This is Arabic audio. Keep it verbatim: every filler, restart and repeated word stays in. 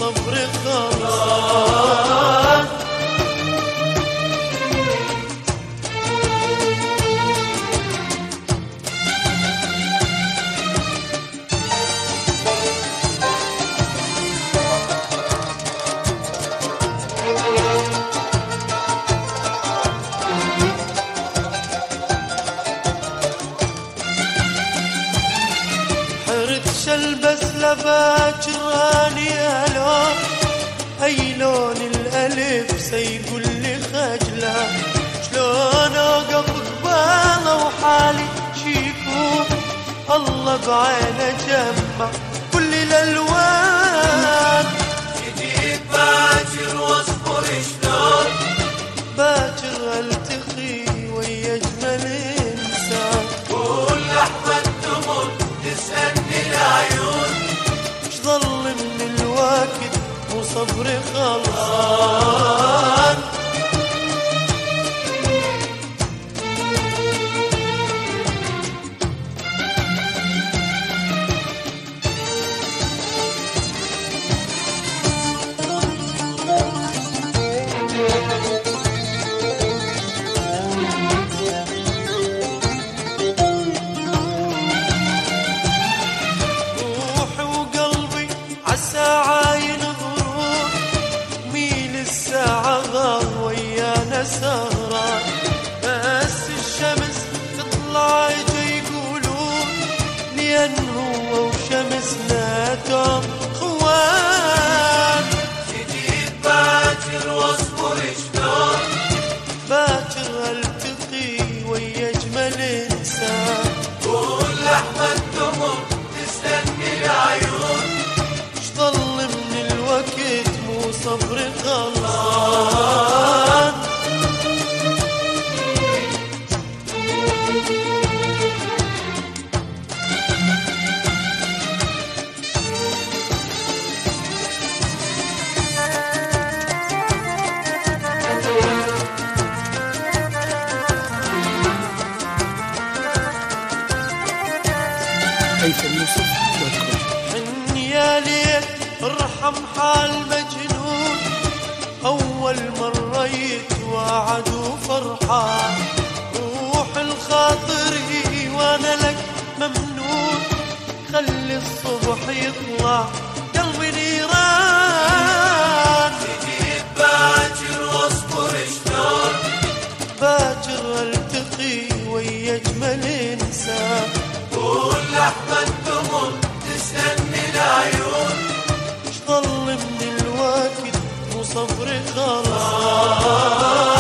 صبري خلصان. البس لباكراني الون، اي لون الالف سيقول لي خجله، شلون اوقف قباله وحالي شيكون، الله بعينه جمع كل الالوان. جديد باكر واصبر شلون، باكر التقي ويا اجمل انسان، قول لحظه تمر تسألني العيون، ايش ظل من الوقت وصبري خلصان. عالساعة ينظرون مين الساعة غار ويانا سهران، بس الشمس تطلع يجي يقولون لأن هو وشمسنا دوم خوان. جديد باكر واصبر شلون، باكر التقي ويا اجمل انسان، قول لحظة تمر تستني العيون، ضل من الوقت مو صبري خلصان. هيثم يوسف حن يا ليل ارحم حال مجنون، أول مرة يتواعد وفرحان، روح الخاطري وأنا لك ممنون، خلي الصبح يطلع قلبي نيران. جديد باكر واصبر شلون، باكر التقي ويا اجمل انسان، قول لحظة تمر تسألني العيون، ايش ضل من الوقت وصبري خلصان.